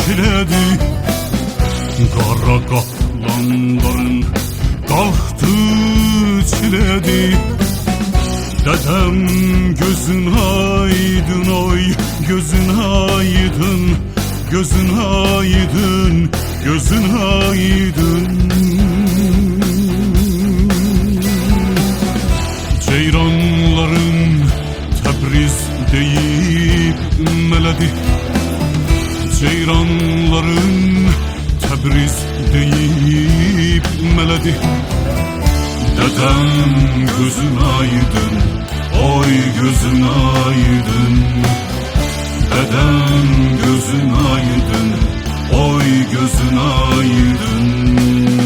çiledi. Kara kaplanların kalktı çiledi. Dedem gözün aydın oy, gözün aydın, gözün aydın, gözün aydın. Ceyranların Tebriz deyip meledi. Ceyranların Tebriz deyip meledi. Dedem gözün aydın, oy gözün aydın. Dedem gözün aydın, oy gözün aydın.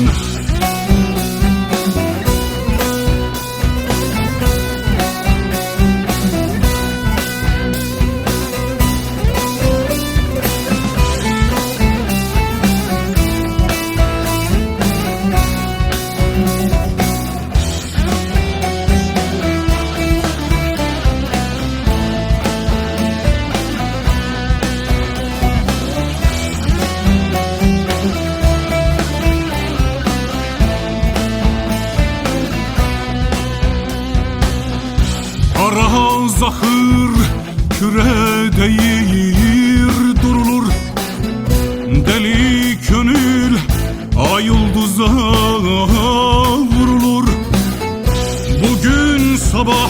Kara zahır küre değir durulur. Deli gönül ay yıldıza vurulur. Bugün sabah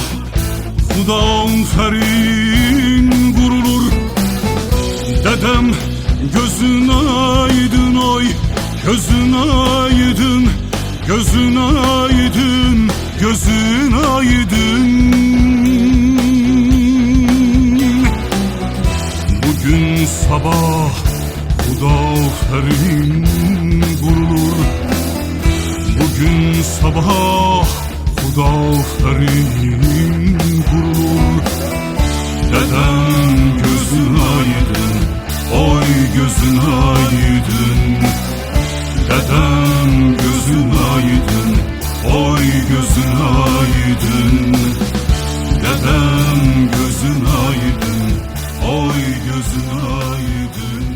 Hudaferin vurulur. Dedem gözün aydın oy, gözün aydın, gözün aydın, gözün aydın. Bugün sabah Hudaferin vurulur. Bugün sabah Hudaferin vurulur. Dedem gözün aydın, oy gözün aydın. Dedem gözün aydın, oy gözün aydın. Dedem gözün aydın, oy gözün aydın.